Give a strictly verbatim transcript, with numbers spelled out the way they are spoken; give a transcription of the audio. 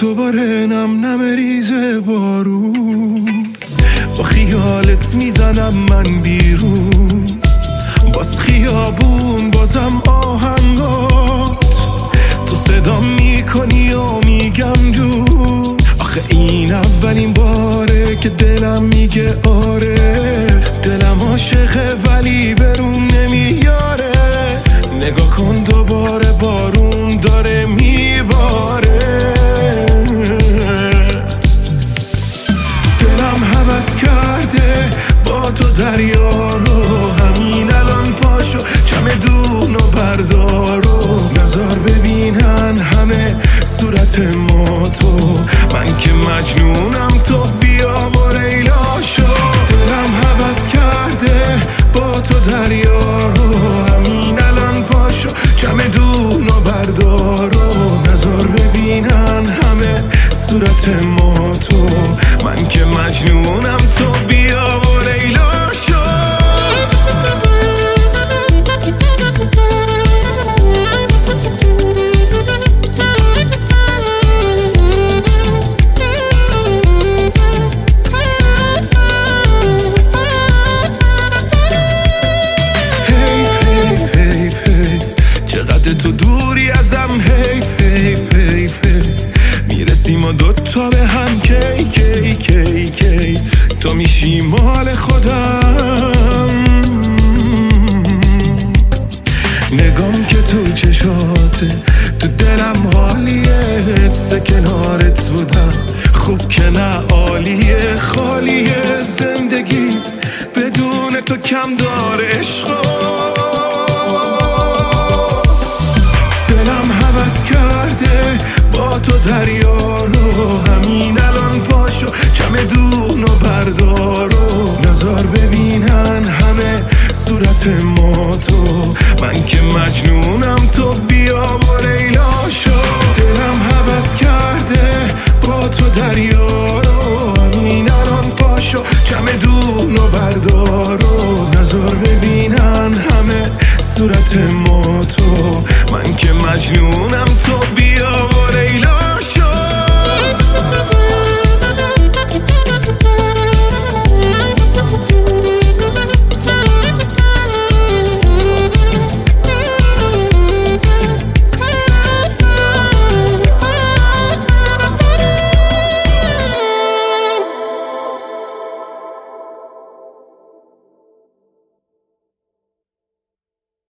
دوباره نم نم ریزه بارون، با خیالت میزنم من بیرون، باز خیابون بازم آهنگات، تو صدا میکنی و میگم جون. آخه این اولین باره که دلم میگه آره، دلم عاشقه ولی برون نمیاره. نگاه کن دوباره بارون داره میباره، دلم هوس کرده با تو دریا رو، همین الان پاشو چمدون و بردارو، نظر ببینن همه صورت ما تو، من که مجنونم تو بیا و لیلا شو. دلم هوس کرده با تو دریا رو، همین الان پاشو چمدون و بردارو، نظر ببینن همه صورت ما تو، من که مجنونم تو بیا و لیلا شو. چقدر تو دوری ازم، حیف حیف حیف حیف، میرسیم و دوتا به هم کی کی کی کی، تو میشی مال خودم. نگام که تو چشاته، تو دلم حالیه، حس کنارت بودم خوب که نه عالیه، خالیه زندگی بدون تو کم داره عشقا. دلم هوس کرده با تو دریا رو، همین الان پاشو چمدون و بردارو، نظر ببینن همه صورت ما تو، من که مجنونم تو بیا و لیلا شو. دلم هوس کرده با تو دریا رو، همین الان پاشو چمدون و بردارو، نظر ببینن همه صورت ما تو، من که مجنونم تو